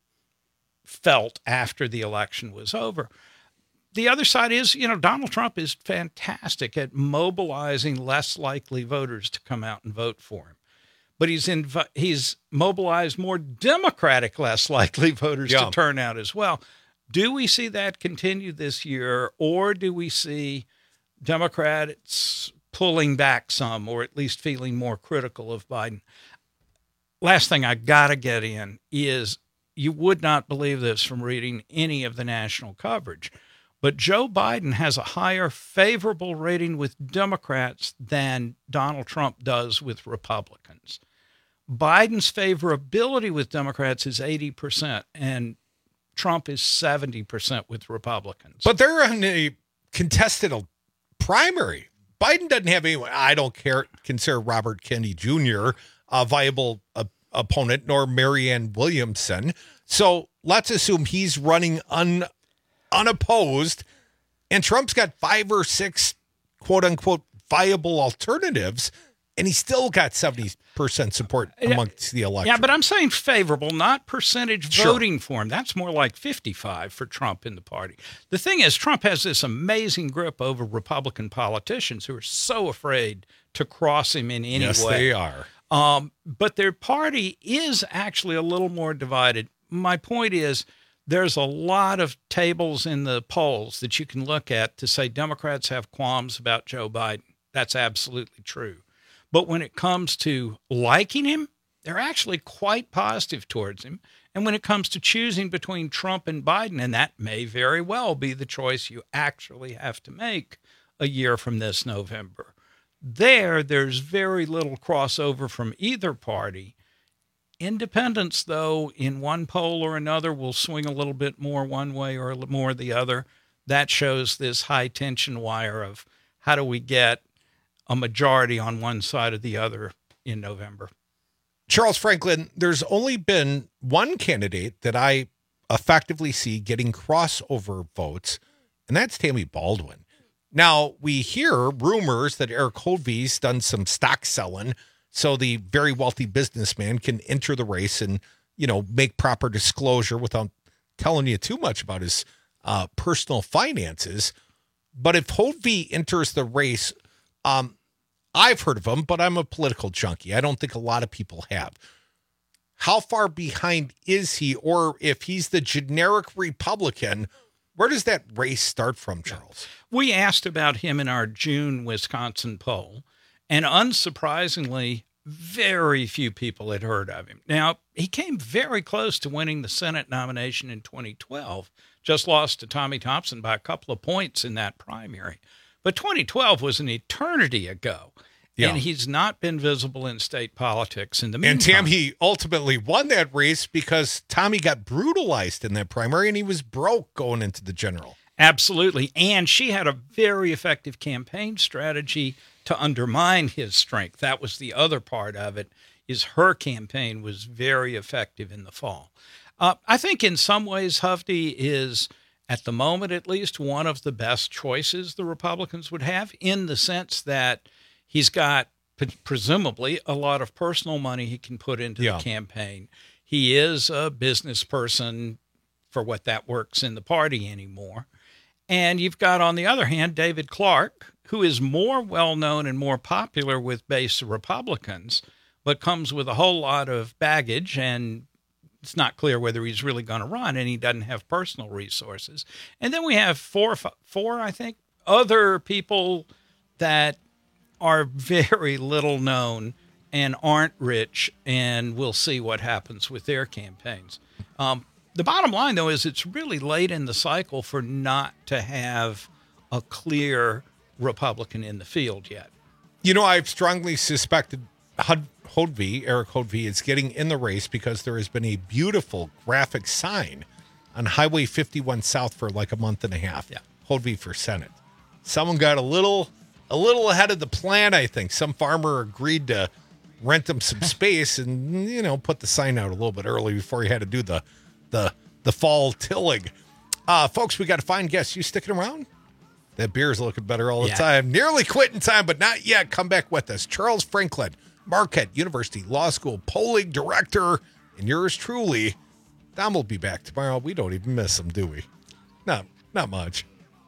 felt after the election was over? The other side is, Donald Trump is fantastic at mobilizing less likely voters to come out and vote for him. But he's mobilized more Democratic less likely voters to turn out as well. Do we see that continue this year, or do we see Democrats pulling back some, or at least feeling more critical of Biden? Last thing I got to get in is, you would not believe this from reading any of the national coverage, but Joe Biden has a higher favorable rating with Democrats than Donald Trump does with Republicans. Biden's favorability with Democrats is 80%, and Trump is 70% with Republicans. But they're in a contested primary. Biden doesn't have anyone. I don't consider Robert Kennedy Jr. a viable opponent, nor Marianne Williamson. So let's assume he's running unopposed, and Trump's got 5 or 6 quote unquote viable alternatives, and he still got 70% support amongst the electorate. Yeah, but I'm saying favorable, not percentage voting for him. That's more like 55 for Trump in the party. The thing is, Trump has this amazing grip over Republican politicians who are so afraid to cross him in any way. Yes, they are. But their party is actually a little more divided. My point is, there's a lot of tables in the polls that you can look at to say Democrats have qualms about Joe Biden. That's absolutely true. But when it comes to liking him, they're actually quite positive towards him. And when it comes to choosing between Trump and Biden, and that may very well be the choice you actually have to make a year from this November, there's very little crossover from either party. Independents, though, in one poll or another will swing a little bit more one way or more the other. That shows this high tension wire of how do we get a majority on one side or the other in November. Charles Franklin, there's only been one candidate that I effectively see getting crossover votes, and that's Tammy Baldwin. Now, we hear rumors that Eric Holtby's done some stock selling so the very wealthy businessman can enter the race and, make proper disclosure without telling you too much about his personal finances. But if Holtby enters the race, I've heard of him, but I'm a political junkie. I don't think a lot of people have. How far behind is he? Or if he's the generic Republican, where does that race start from, Charles? We asked about him in our June Wisconsin poll, and unsurprisingly, very few people had heard of him. Now, he came very close to winning the Senate nomination in 2012, just lost to Tommy Thompson by a couple of points in that primary. But 2012 was an eternity ago, and he's not been visible in state politics in the meantime. And Tam, he ultimately won that race because Tommy got brutalized in that primary, and he was broke going into the general. Absolutely, and she had a very effective campaign strategy to undermine his strength. That was the other part of it, is her campaign was very effective in the fall. I think in some ways Hovde is, at the moment at least, one of the best choices the Republicans would have, in the sense that he's got presumably a lot of personal money he can put into the campaign. He is a business person, for what that works in the party anymore. And you've got, on the other hand, David Clark, who is more well-known and more popular with base Republicans, but comes with a whole lot of baggage, and it's not clear whether he's really going to run, and he doesn't have personal resources. And then we have four, I think, other people that are very little known and aren't rich, and we'll see what happens with their campaigns. The bottom line, though, is it's really late in the cycle for not to have a clear Republican in the field yet. I've strongly suspected Eric Holtby, is getting in the race because there has been a beautiful graphic sign on Highway 51 South for like a month and a half. Yeah. Holtby for Senate. Someone got a little ahead of the plan, I think. Some farmer agreed to rent him some space and, put the sign out a little bit early before he had to do the fall tilling. Folks, we got a fine guest. You sticking around? That beer's looking better all the time. Nearly quitting time, but not yet. Come back with us. Charles Franklin, Marquette University Law School polling director, and yours truly. Dom will be back tomorrow. We don't even miss him, do we? Not much.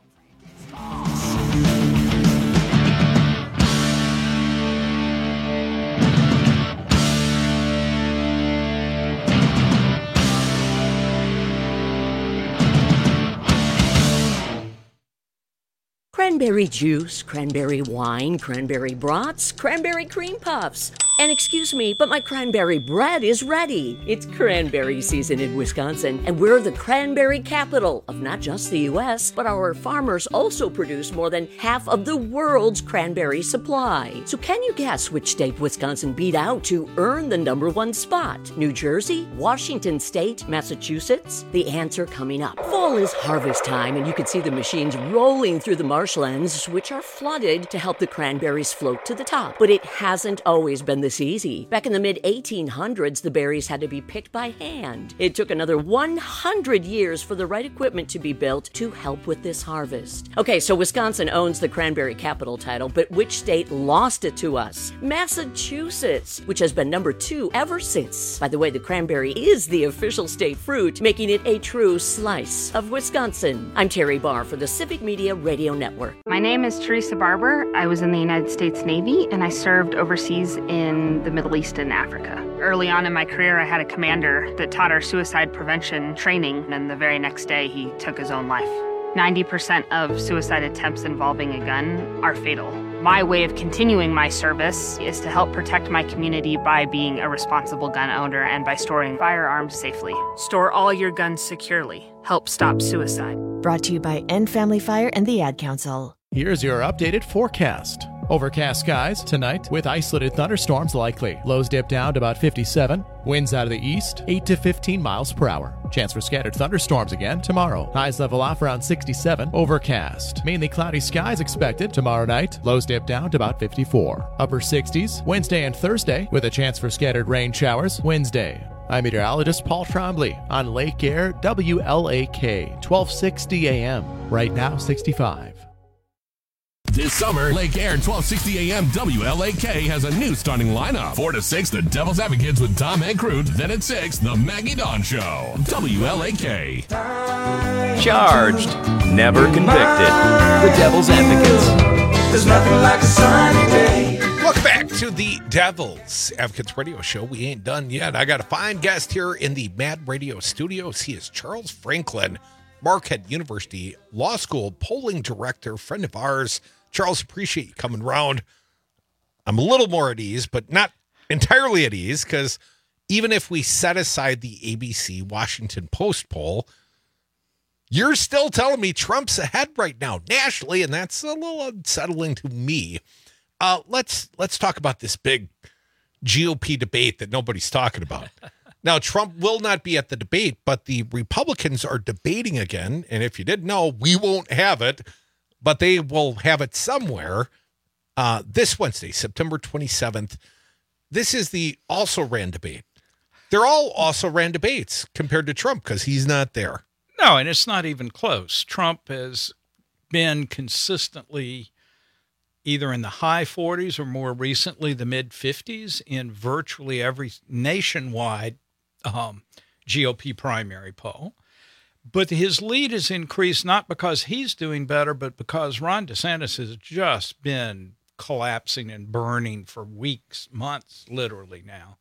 Cranberry juice, cranberry wine, cranberry brats, cranberry cream puffs. And excuse me, but my cranberry bread is ready. It's cranberry season in Wisconsin, and we're the cranberry capital of not just the U.S., but our farmers also produce more than half of the world's cranberry supply. So can you guess which state Wisconsin beat out to earn the #1 spot? New Jersey? Washington State? Massachusetts? The answer coming up. Fall is harvest time, and you can see the machines rolling through the marshlands, which are flooded to help the cranberries float to the top. But it hasn't always been the this easy. Back in the mid-1800s, the berries had to be picked by hand. It took another 100 years for the right equipment to be built to help with this harvest. Okay, so Wisconsin owns the cranberry capital title, but which state lost it to us? Massachusetts, which has been number 2 ever since. By the way, the cranberry is the official state fruit, making it a true slice of Wisconsin. I'm Terry Barr for the Civic Media Radio Network. My name is Teresa Barber. I was in the United States Navy, and I served overseas in the Middle East and Africa. Early on in my career, I had a commander that taught our suicide prevention training, and the very next day, he took his own life. 90% of suicide attempts involving a gun are fatal. My way of continuing my service is to help protect my community by being a responsible gun owner and by storing firearms safely. Store all your guns securely. Help stop suicide. Brought to you by End Family Fire and the Ad Council. Here's your updated forecast. Overcast skies tonight with isolated thunderstorms likely. Lows dip down to about 57. Winds out of the east, 8 to 15 miles per hour. Chance for scattered thunderstorms again tomorrow. Highs level off around 67. Overcast. Mainly cloudy skies expected tomorrow night. Lows dip down to about 54. Upper 60s Wednesday and Thursday with a chance for scattered rain showers Wednesday. I'm meteorologist Paul Trombley on Lake Air WLAK 1260 AM. Right now 65. This summer, Lake Air 1260 AM WLAK has a new starting lineup. 4 to 6, the Devil's Advocates with Tom and Crute. Then at 6, the Maggie Dawn Show. WLAK. Charged, never convicted. The Devil's Advocates. There's nothing like a sunny day. Welcome back to the Devil's Advocates Radio Show. We ain't done yet. I got a fine guest here in the Mad Radio studios. He is Charles Franklin, Marquette University Law School polling director, friend of ours. Charles, appreciate you coming around. I'm a little more at ease, but not entirely at ease, because even if we set aside the ABC Washington Post poll, you're still telling me Trump's ahead right now nationally, and that's a little unsettling to me. Let's talk about this big GOP debate that nobody's talking about. Now, Trump will not be at the debate, but the Republicans are debating again. And if you didn't know, we won't have it, but they will have it somewhere this Wednesday, September 27th. This is the also-ran debate. They're all also-ran debates compared to Trump because he's not there. No, and it's not even close. Trump has been consistently either in the high 40s or more recently the mid 50s in virtually every nationwide GOP primary poll. But his lead has increased not because he's doing better, but because Ron DeSantis has just been collapsing and burning for weeks, months, literally now.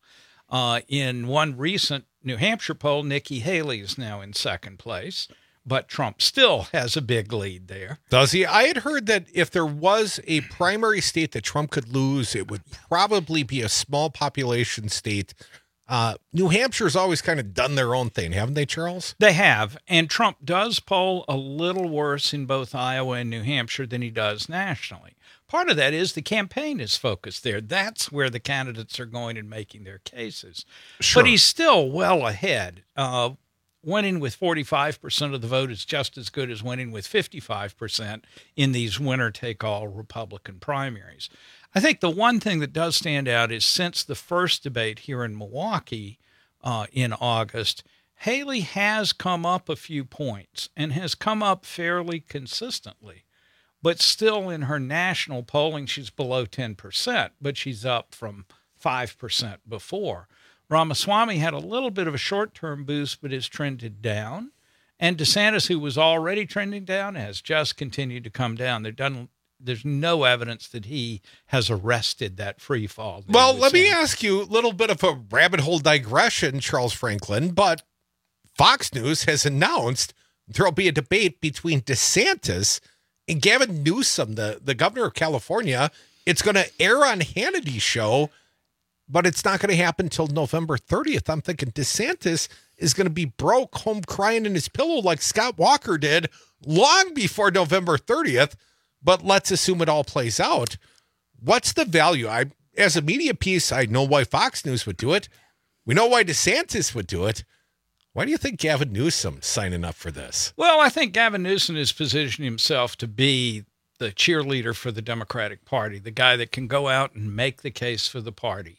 In one recent New Hampshire poll, Nikki Haley is now in second place, but Trump still has a big lead there. Does he? I had heard that if there was a primary state that Trump could lose, it would probably be a small population state. New Hampshire's always kind of done their own thing, haven't they, Charles? They have, and Trump does poll a little worse in both Iowa and New Hampshire than he does nationally. Part of that is the campaign is focused there. That's where the candidates are going and making their cases. Sure. But he's still well ahead. Winning with 45% of the vote is just as good as winning with 55% in these winner-take-all Republican primaries. I think the one thing that does stand out is since the first debate here in Milwaukee in August, Haley has come up a few points and has come up fairly consistently. But still in her national polling, she's below 10%, but she's up from 5% before. Ramaswamy had a little bit of a short-term boost, but has trended down. And DeSantis, who was already trending down, has just continued to come down. There's no evidence that he has arrested that free fall. Well, let me ask you a little bit of a rabbit hole digression, Charles Franklin, but Fox News has announced there'll be a debate between DeSantis and Gavin Newsom, the governor of California. It's going to air on Hannity's show, but it's not going to happen until November 30th. I'm thinking DeSantis is going to be broke, home crying in his pillow like Scott Walker did long before November 30th. But let's assume it all plays out. What's the value? As a media piece, I know why Fox News would do it. We know why DeSantis would do it. Why do you think Gavin Newsom's signing up for this? Well, I think Gavin Newsom has positioned himself to be the cheerleader for the Democratic Party, the guy that can go out and make the case for the party.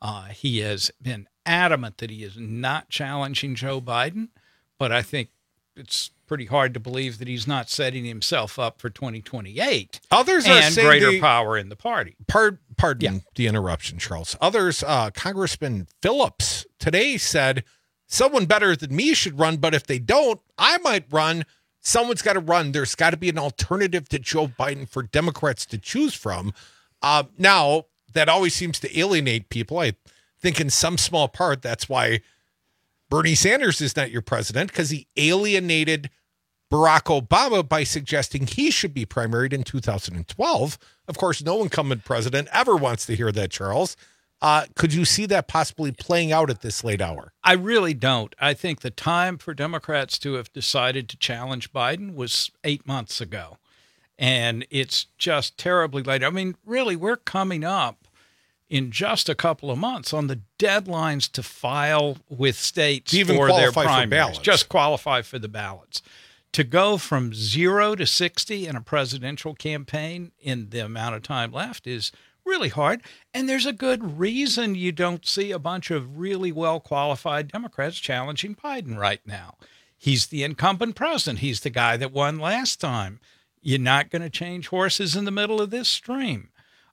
He has been adamant that he is not challenging Joe Biden, but I think it's pretty hard to believe that he's not setting himself up for 2028. Others are and saying greater power in the party. Pardon the interruption, Charles. Others, Congressman Phillips today said, someone better than me should run, but if they don't, I might run. Someone's got to run. There's got to be an alternative to Joe Biden for Democrats to choose from. Now, that always seems to alienate people. I think in some small part, that's why Bernie Sanders is not your president, because he alienated Barack Obama by suggesting he should be primaried in 2012. Of course, no incumbent president ever wants to hear that, Charles. Could you see that possibly playing out at this late hour? I really don't. I think the time for Democrats to have decided to challenge Biden was 8 months ago. And it's just terribly late. I mean, really, we're coming up in just a couple of months on the deadlines to file with states even for their primaries. For just qualify for the ballots. To go from 0 to 60 in a presidential campaign in the amount of time left is really hard. And there's a good reason you don't see a bunch of really well-qualified Democrats challenging Biden right now. He's the incumbent president. He's the guy that won last time. You're not going to change horses in the middle of this stream.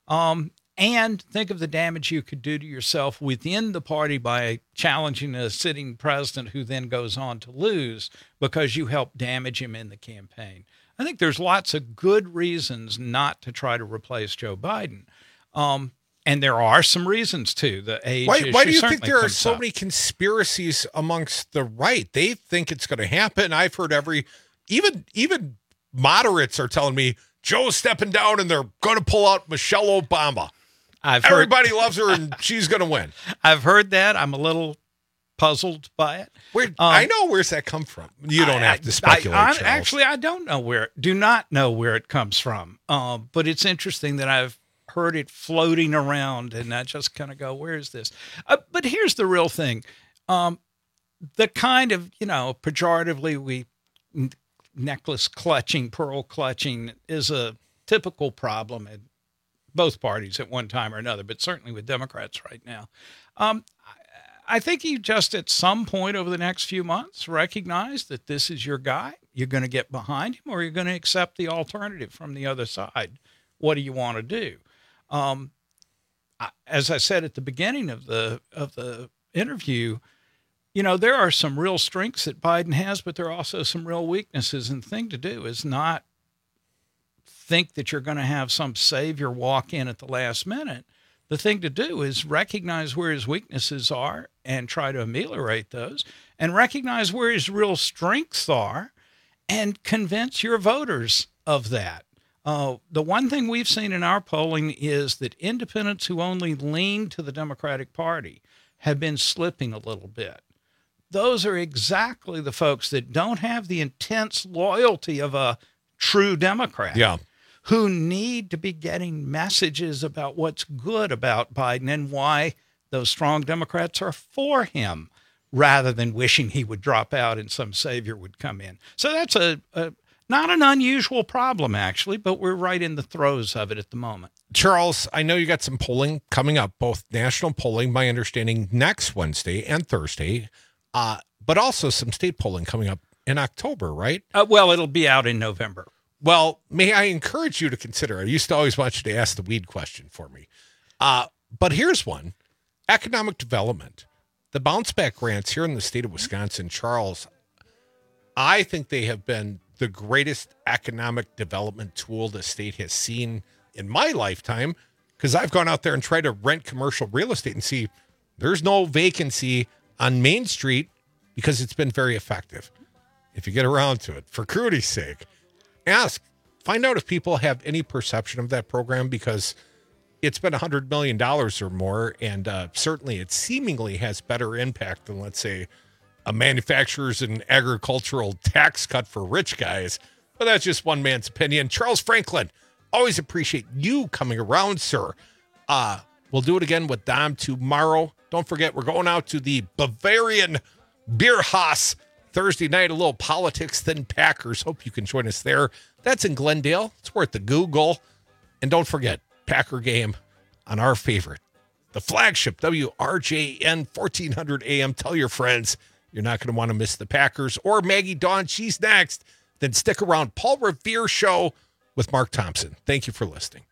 And think of the damage you could do to yourself within the party by challenging a sitting president who then goes on to lose because you helped damage him in the campaign. I think there's lots of good reasons not to try to replace Joe Biden. And there are some reasons, too. The age issue. Why do you think there are so many conspiracies amongst the right? They think it's going to happen. I've heard even moderates are telling me Joe's stepping down and they're going to pull out Michelle Obama. Everybody loves her and she's going to win. I've heard that. I'm a little puzzled by it. I know where's that come from. You don't have to speculate. Actually, I don't know do not know where it comes from. But it's interesting that I've heard it floating around and I just kind of go, where is this? But here's the real thing. The kind of, pejoratively necklace clutching, pearl clutching is a typical problem in both parties at one time or another, but certainly with Democrats right now. I think you just at some point over the next few months recognize that this is your guy. You're going to get behind him or you're going to accept the alternative from the other side. What do you want to do? As I said at the beginning of the interview, there are some real strengths that Biden has, but there are also some real weaknesses. And the thing to do is not think that you're going to have some savior walk in at the last minute. The thing to do is recognize where his weaknesses are and try to ameliorate those, and recognize where his real strengths are and convince your voters of that. The one thing we've seen in our polling is that independents who only lean to the Democratic Party have been slipping a little bit. Those are exactly the folks that don't have the intense loyalty of a true Democrat. Yeah. Who need to be getting messages about what's good about Biden and why those strong Democrats are for him rather than wishing he would drop out and some savior would come in. So that's not an unusual problem, actually, but we're right in the throes of it at the moment. Charles, I know you got some polling coming up, both national polling, my understanding, next Wednesday and Thursday, but also some state polling coming up in October, right? Well, it'll be out in November. Well, may I encourage you to consider, I used to always want you to ask the weed question for me. But here's one, economic development. The bounce back grants here in the state of Wisconsin, Charles, I think they have been the greatest economic development tool the state has seen in my lifetime, because I've gone out there and tried to rent commercial real estate and see there's no vacancy on Main Street because it's been very effective. If you get around to it, for Crudy's sake, find out if people have any perception of that program, because it's been $100 million or more, and certainly it seemingly has better impact than, let's say, a manufacturer's and agricultural tax cut for rich guys. But that's just one man's opinion. Charles Franklin, always appreciate you coming around, sir. We'll do it again with Dom tomorrow. Don't forget, we're going out to the Bavarian Bierhaus Thursday night, a little politics, then Packers. Hope you can join us there. That's in Glendale. It's worth the Google. And don't forget, Packer game on our favorite the flagship WRJN 1400 AM. Tell your friends. You're not going to want to miss the Packers or Maggie Dawn. She's next. Then stick around. Paul Revere Show with Mark Thompson. Thank you for listening.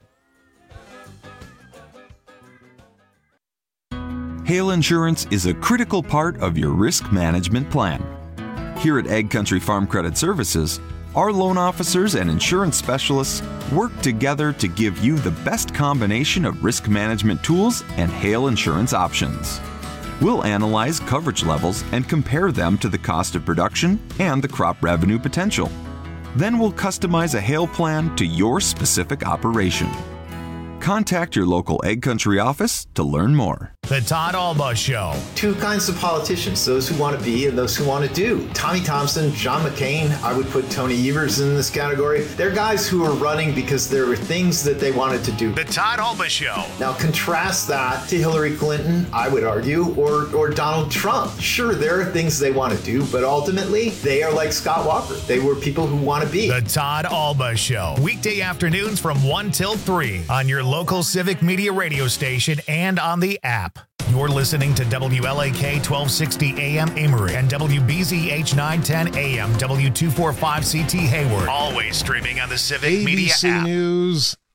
Hail insurance is a critical part of your risk management plan. Here at Ag Country Farm Credit Services, our loan officers and insurance specialists work together to give you the best combination of risk management tools and hail insurance options. We'll analyze coverage levels and compare them to the cost of production and the crop revenue potential. Then we'll customize a hail plan to your specific operation. Contact your local Ag Country office to learn more. The Todd Alba Show. Two kinds of politicians, those who want to be and those who want to do. Tommy Thompson, John McCain, I would put Tony Evers in this category. They're guys who are running because there were things that they wanted to do. The Todd Alba Show. Now contrast that to Hillary Clinton, I would argue, or Donald Trump. Sure, there are things they want to do, but ultimately, they are like Scott Walker. They were people who want to be. The Todd Alba Show. Weekday afternoons from 1 till 3 on your local Civic Media radio station and on the app. You're listening to WLAK 1260 AM Amory and WBZH 910 AM W245CT Hayward. Always streaming on the Civic Media app. ABC News